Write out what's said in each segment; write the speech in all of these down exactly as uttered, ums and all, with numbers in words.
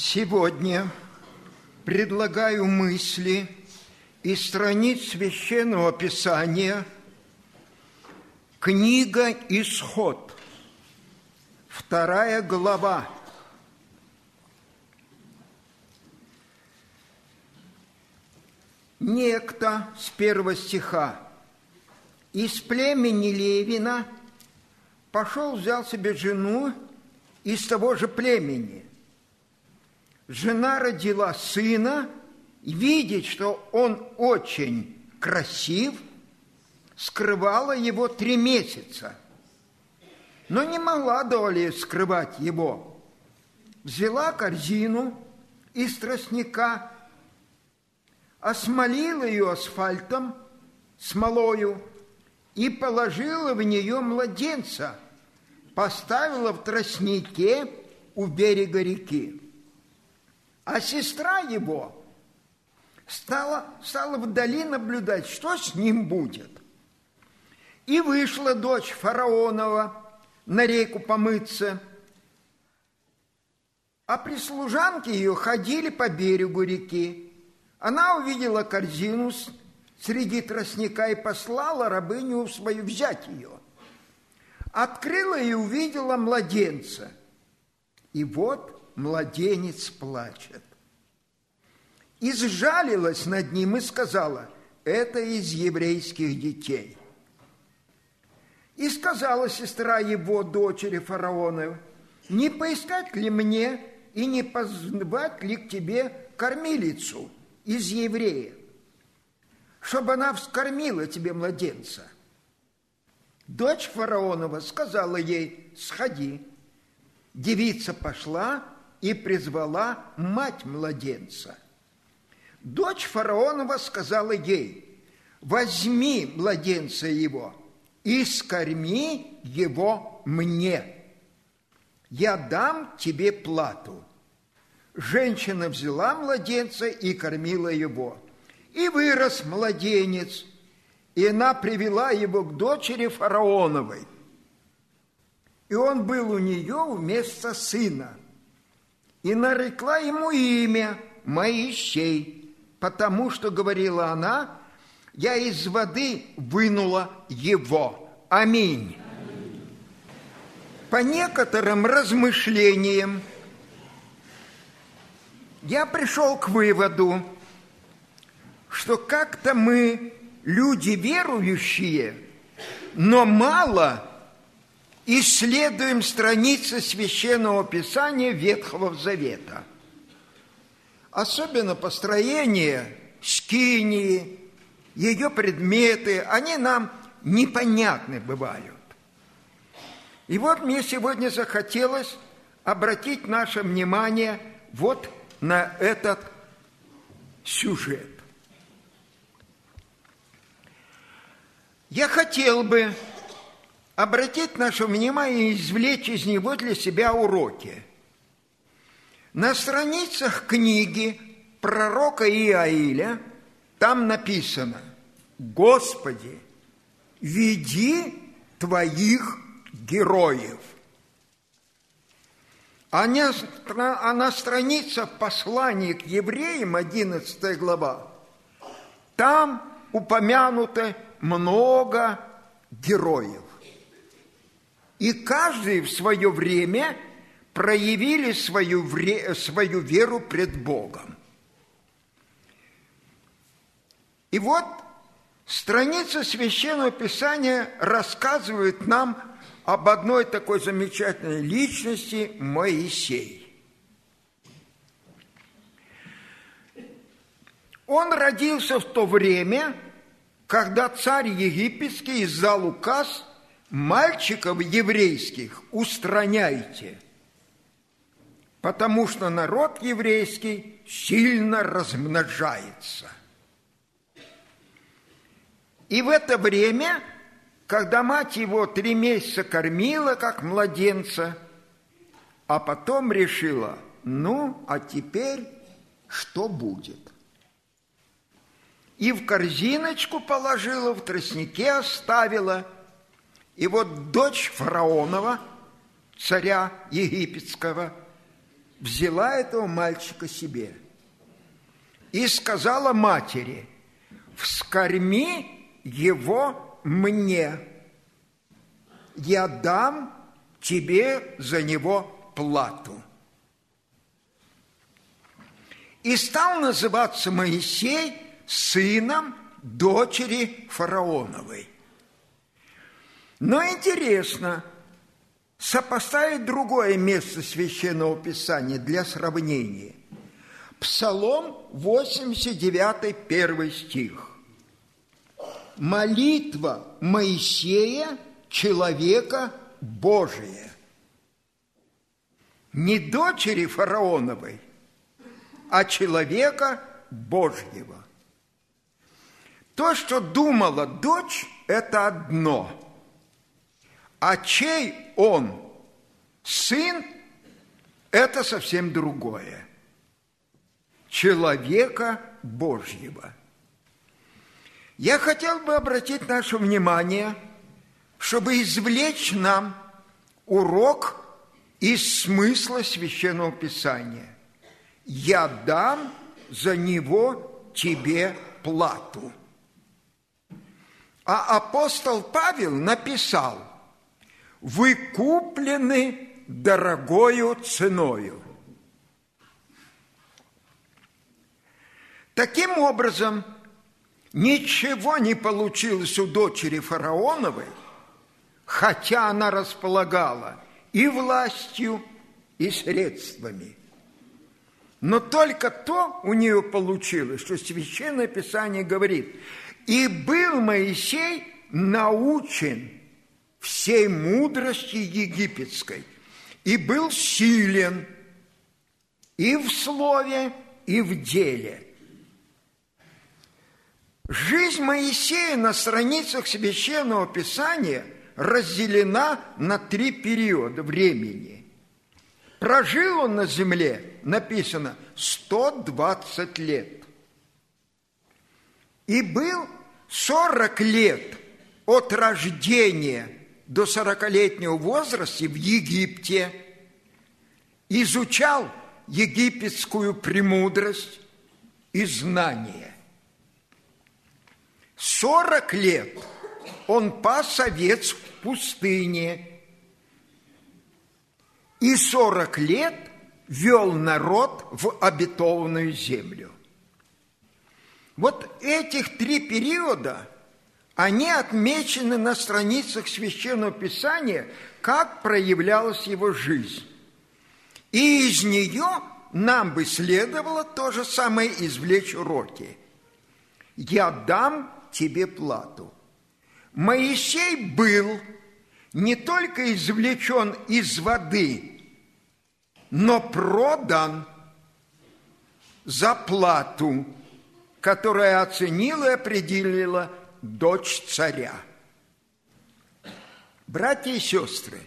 Сегодня предлагаю мысли из страниц Священного Писания, книга «Исход», вторая глава. Некто, с первого стиха, из племени Левина пошел, взял себе жену из того же племени. Жена родила сына, и, видя, что он очень красив, скрывала его три месяца, но не могла долей скрывать его. Взяла корзину из тростника, осмолила ее асфальтом, смолою, и положила в нее младенца, поставила в тростнике у берега реки. А сестра его стала, стала вдали наблюдать, что с ним будет. И вышла дочь фараонова на реку помыться, а прислужанки ее ходили по берегу реки. Она увидела корзину среди тростника и послала рабыню свою взять ее. Открыла и увидела младенца. И вот младенец плачет. И сжалилась над ним и сказала: это из еврейских детей. И сказала сестра его, дочери фараона: не поискать ли мне и не позвать ли к тебе кормилицу из евреев, чтобы она вскормила тебе младенца? Дочь фараонова сказала ей: сходи. Девица пошла и призвала мать младенца. Дочь фараонова сказала ей: возьми младенца его и скорми его мне. Я дам тебе плату. Женщина взяла младенца и кормила его. И вырос младенец, и она привела его к дочери фараоновой. И он был у нее вместо сына. И нарекла ему имя Моисей, потому что, говорила она, я из воды вынула его. Аминь. Аминь. По некоторым размышлениям я пришел к выводу, что как-то мы, люди верующие, но мало исследуем страницы Священного Писания Ветхого Завета. Особенно построение скинии, ее предметы, они нам непонятны бывают. И вот мне сегодня захотелось обратить наше внимание вот на этот сюжет. Я хотел бы обратить наше внимание и извлечь из него для себя уроки. На страницах книги пророка Иаиля там написано: «Господи, веди Твоих героев». А на страницах послания к евреям, одиннадцатая глава, там упомянуто много героев. И каждый в свое время проявили свою, вре, свою веру пред Богом. И вот страница Священного Писания рассказывает нам об одной такой замечательной личности – Моисей. Он родился в то время, когда царь египетский издал указ: мальчиков еврейских устраняйте, потому что народ еврейский сильно размножается. И в это время, когда мать его три месяца кормила, как младенца, а потом решила: ну, а теперь что будет? И в корзиночку положила, в тростнике оставила. И вот дочь фараонова, царя египетского, взяла этого мальчика себе и сказала матери: «Вскорми его мне, я дам тебе за него плату». И стал называться Моисей сыном дочери фараоновой. Но интересно сопоставить другое место Священного Писания для сравнения. Псалом восемьдесят девять, первый стих. «Молитва Моисея, человека Божия». Не дочери фараоновой, а человека Божьего. То, что думала дочь, это одно. А чей он сын, это совсем другое. Человека Божьего. Я хотел бы обратить наше внимание, чтобы извлечь нам урок из смысла Священного Писания. «Я дам за него тебе плату». А апостол Павел написал: «Вы куплены дорогою ценою». Таким образом, ничего не получилось у дочери фараоновой, хотя она располагала и властью, и средствами. Но только то у нее получилось, что Священное Писание говорит: «И был Моисей научен всей мудрости египетской, и был силен и в слове, и в деле». Жизнь Моисея на страницах Священного Писания разделена на три периода времени. Прожил он на земле, написано, сто двадцать лет. И был сорок лет от рождения до сорокалетнего возраста в Египте. Изучал египетскую премудрость и знания. Сорок лет он пас овец в пустыне. И сорок лет вел народ в обетованную землю. Вот этих три периода, они отмечены на страницах Священного Писания, как проявлялась его жизнь. И из нее нам бы следовало то же самое извлечь уроки. «Я дам тебе плату». Моисей был не только извлечен из воды, но продан за плату, которую оценила и определила дочь царя. Братья и сестры,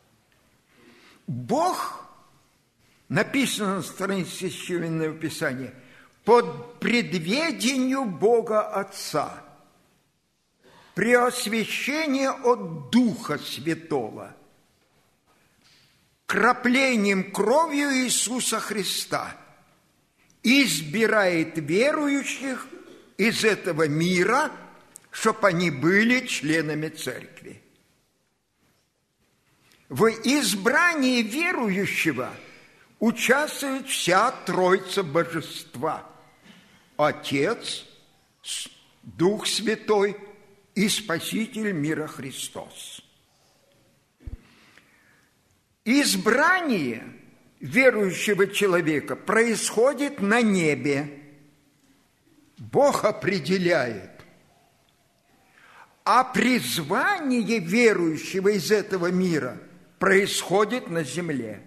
Бог, написано на странице Священного Писания, под предведению Бога Отца, при освящении от Духа Святого, краплением кровью Иисуса Христа избирает верующих из этого мира, чтобы они были членами церкви. В избрании верующего участвует вся Троица Божества: Отец, Дух Святой и Спаситель мира Христос. Избрание верующего человека происходит на небе. Бог определяет. А призвание верующего из этого мира происходит на земле.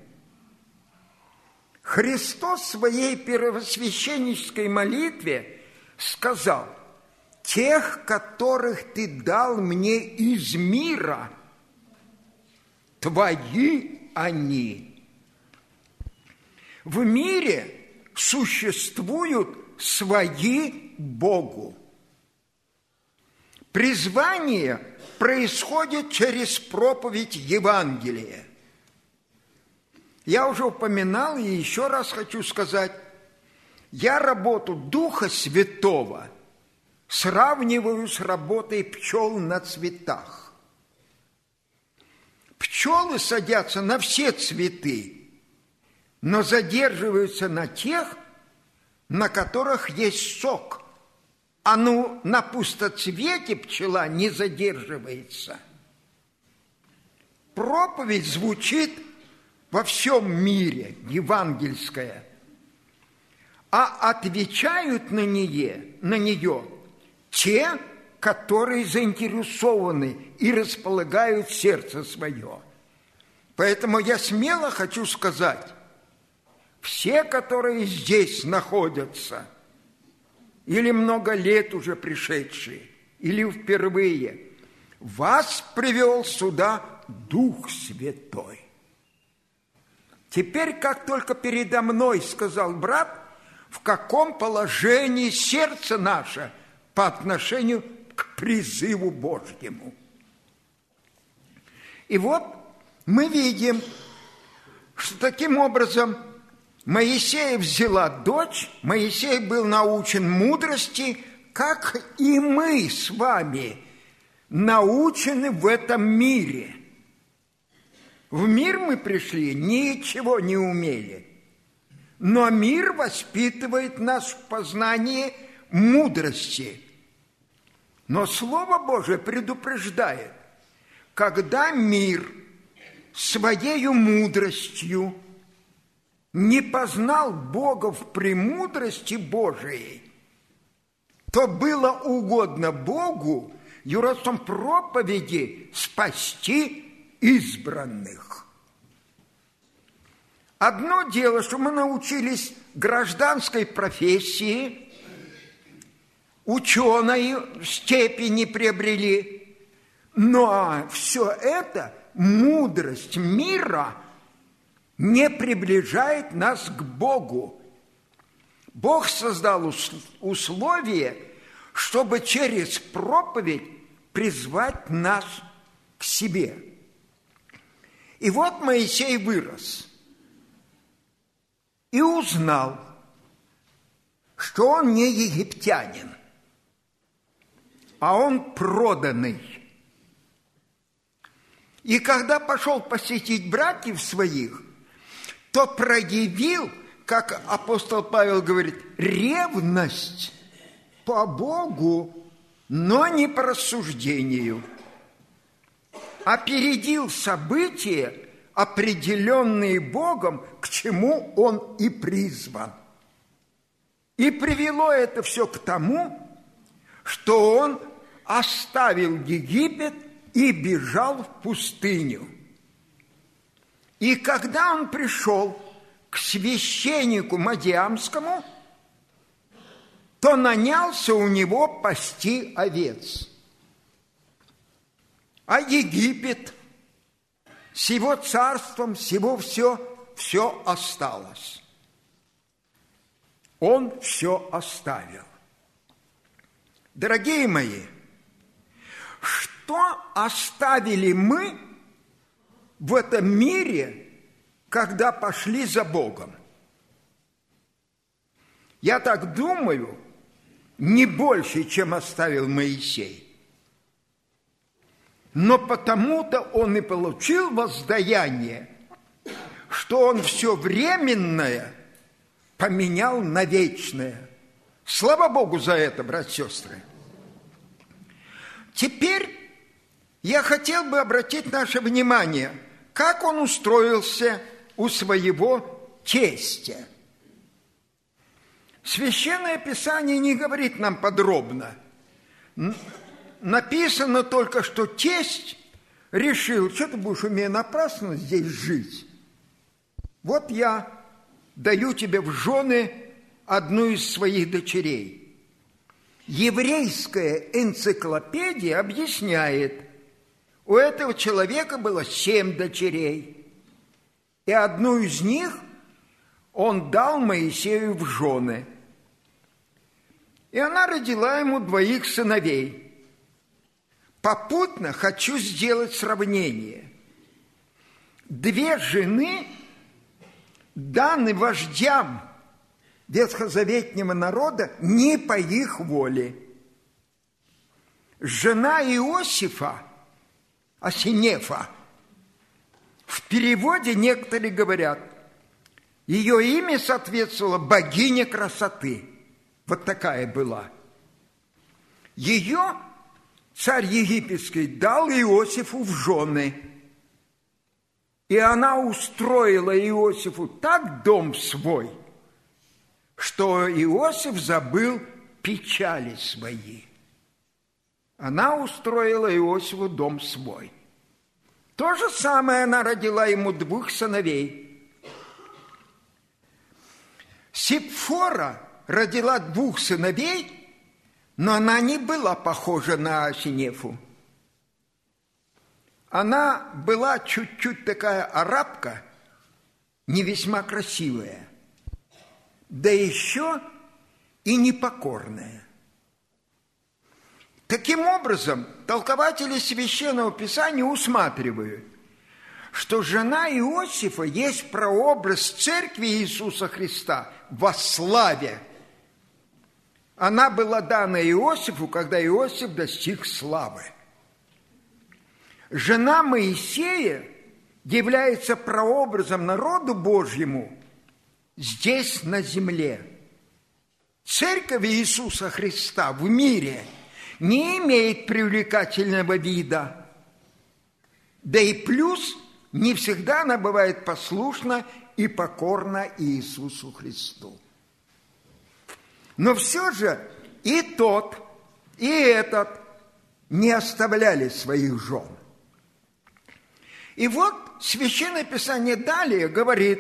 Христос в своей первосвященнической молитве сказал: «Тех, которых ты дал мне из мира, твои они». В мире существуют свои Богу. Призвание происходит через проповедь Евангелия. Я уже упоминал и еще раз хочу сказать, я работу Духа Святого сравниваю с работой пчел на цветах. Пчелы садятся на все цветы, но задерживаются на тех, на которых есть сок. А ну, на пустоцвете пчела не задерживается. Проповедь звучит во всем мире, евангельская, а отвечают на нее, на нее те, которые заинтересованы и располагают сердце свое. Поэтому я смело хочу сказать, все, которые здесь находятся, или много лет уже пришедшие, или впервые, вас привел сюда Дух Святой. Теперь, как только передо мной сказал брат, в каком положении сердце наше по отношению к призыву Божьему. И вот мы видим, что таким образом Моисея взяла дочь, Моисей был научен мудрости, как и мы с вами научены в этом мире. В мир мы пришли, ничего не умели, но мир воспитывает нас в познании мудрости. Но Слово Божие предупреждает, когда мир своею мудростью не познал Бога в премудрости Божией, то было угодно Богу юродством проповеди спасти избранных. Одно дело, что мы научились гражданской профессии, ученой степени приобрели, но все это, мудрость мира, не приближает нас к Богу. Бог создал условия, чтобы через проповедь призвать нас к себе. И вот Моисей вырос и узнал, что он не египтянин, а он проданный. И когда пошел посетить братьев своих, то проявил, как апостол Павел говорит, ревность по Богу, но не по рассуждению. Опередил события, определенные Богом, к чему он и призван. И привело это все к тому, что он оставил Египет и бежал в пустыню. И когда он пришел к священнику Мадиамскому, то нанялся у него пасти овец. А Египет с его царством, с его все, все осталось. Он все оставил. Дорогие мои, что оставили мы в этом мире, когда пошли за Богом? Я так думаю, не больше, чем оставил Моисей. Но потому-то он и получил воздаяние, что он все временное поменял на вечное. Слава Богу за это, братья и сестры. Теперь я хотел бы обратить наше внимание, как он устроился у своего тестя. Священное Писание не говорит нам подробно. Написано только, что тесть решил, что ты будешь у меня напрасно здесь жить. Вот я даю тебе в жены одну из своих дочерей. Еврейская энциклопедия объясняет, у этого человека было семь дочерей, и одну из них он дал Моисею в жены. И она родила ему двоих сыновей. Попутно хочу сделать сравнение. Две жены даны вождям ветхозаветнего народа не по их воле. Жена Иосифа, Асинефа, в переводе некоторые говорят, ее имя соответствовало богине красоты. Вот такая была. Ее царь египетский дал Иосифу в жены. И она устроила Иосифу так дом свой, что Иосиф забыл печали свои. Она устроила Иосифу дом свой. То же самое она родила ему двух сыновей. Сипфора родила двух сыновей, но она не была похожа на Асинефу. Она была чуть-чуть такая арабка, не весьма красивая, да еще и непокорная. Таким образом, толкователи Священного Писания усматривают, что жена Иосифа есть прообраз церкви Иисуса Христа во славе. Она была дана Иосифу, когда Иосиф достиг славы. Жена Моисея является прообразом народу Божьему здесь, на земле. Церковь Иисуса Христа в мире не имеет привлекательного вида. Да и плюс не всегда она бывает послушна и покорна Иисусу Христу. Но все же и тот, и этот не оставляли своих жен. И вот Священное Писание далее говорит,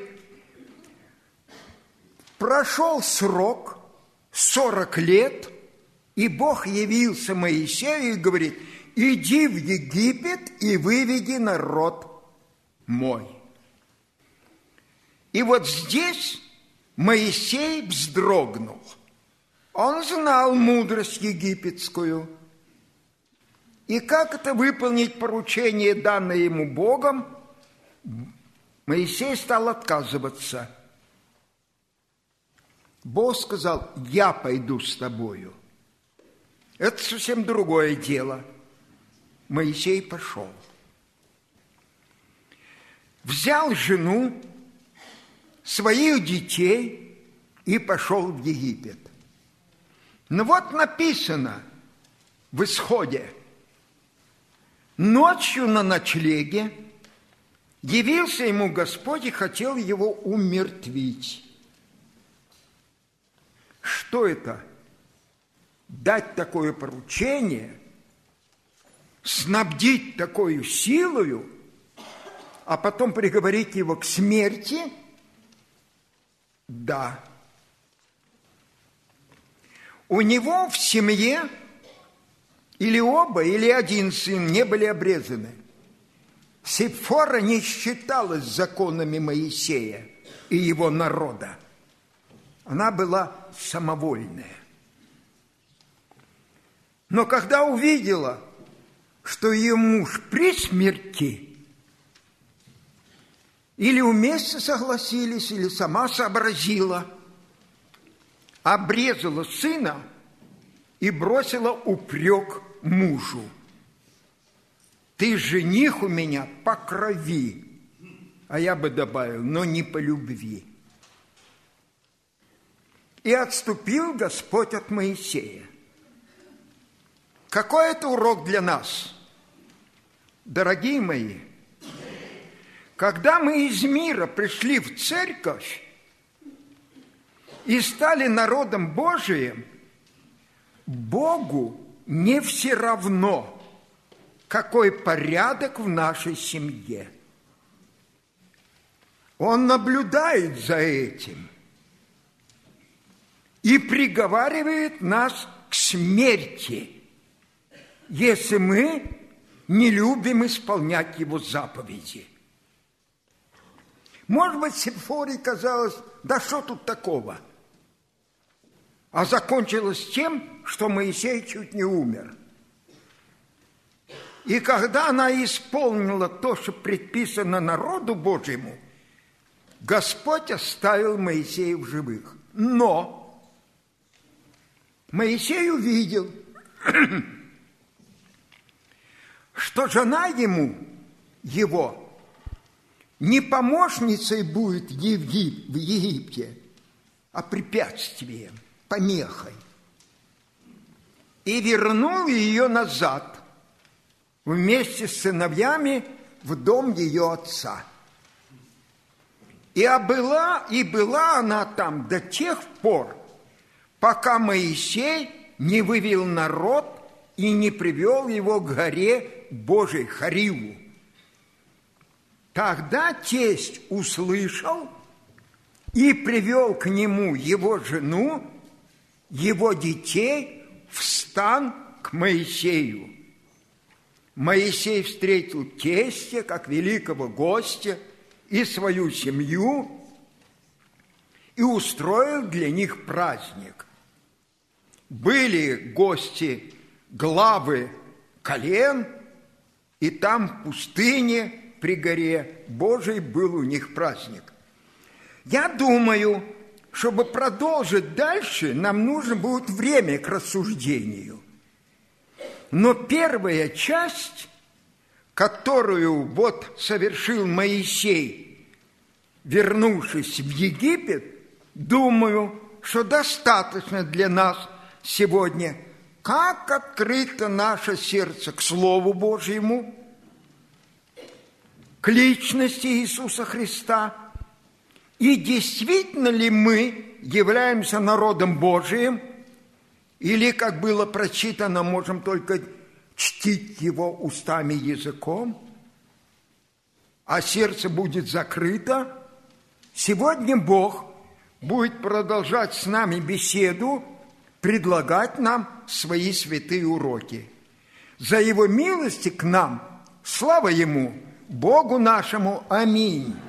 прошел срок, сорок лет, и Бог явился Моисею и говорит, иди в Египет и выведи народ мой. И вот здесь Моисей вздрогнул. Он знал мудрость египетскую. И как это выполнить поручение, данное ему Богом, Моисей стал отказываться. Бог сказал, я пойду с тобою. Это совсем другое дело. Моисей пошел. Взял жену, своих детей и пошел в Египет. Но вот написано в Исходе, ночью на ночлеге явился ему Господь и хотел его умертвить. Что это? Дать такое поручение, снабдить такой силою, а потом приговорить его к смерти? Да. У него в семье или оба, или один сын не были обрезаны. Сипфора не считалась законами Моисея и его народа. Она была самовольная. Но когда увидела, что ее муж при смерти, или вместе согласились, или сама сообразила, обрезала сына и бросила упрек мужу. Ты жених у меня по крови, а я бы добавил, но не по любви. И отступил Господь от Моисея. Какой это урок для нас, дорогие мои? Когда мы из мира пришли в церковь и стали народом Божиим, Богу не все равно, какой порядок в нашей семье. Он наблюдает за этим и приговаривает нас к смерти, если мы не любим исполнять его заповеди. Может быть, Сипфоре казалось, да что тут такого? А закончилось тем, что Моисей чуть не умер. И когда она исполнила то, что предписано народу Божьему, Господь оставил Моисея в живых. Но Моисей увидел, что жена ему, его, не помощницей будет в Египте, а препятствием, помехой. И вернул ее назад вместе с сыновьями в дом ее отца. И была, и была она там до тех пор, пока Моисей не вывел народ и не привел его к горе Божией Хориву. Тогда тесть услышал и привел к нему его жену, его детей в стан к Моисею. Моисей встретил тестя как великого гостя и свою семью и устроил для них праздник. Были гости главы колен, и там в пустыне при горе Божией был у них праздник. Я думаю, чтобы продолжить дальше, нам нужно будет время к рассуждению. Но первая часть, которую вот совершил Моисей, вернувшись в Египет, думаю, что достаточно для нас сегодня, как открыто наше сердце к Слову Божьему, к личности Иисуса Христа, и действительно ли мы являемся народом Божиим, или, как было прочитано, можем только чтить Его устами и языком, а сердце будет закрыто. Сегодня Бог будет продолжать с нами беседу, предлагать нам свои святые уроки. За Его милости к нам, слава Ему, Богу нашему, аминь.